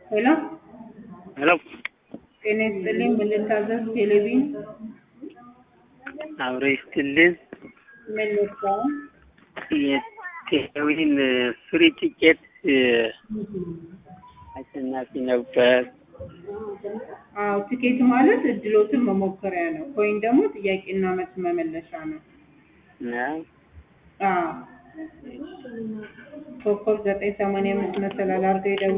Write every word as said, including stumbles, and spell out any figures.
ሄሎ ሄሎ ጤና ይስጥልኝ። ምን ልታዘዝ? ቴሌቪዥን አብሮ ይስጥልን። ምን ልታዘዝ? የቴሌቪዥን ፍሪ ቲኬት አሸናፊ ነበር። አዎ ቲኬት ማለት እድሎትን መሞከሪያ ነው። ኮይን ደግሞ ጥያቄና መልስ መመለሻ ነው። ነው አዎ ኮከብ ዘጠኝ ሰማንያ አምስት መሰላል አድርገው ይደውሉ።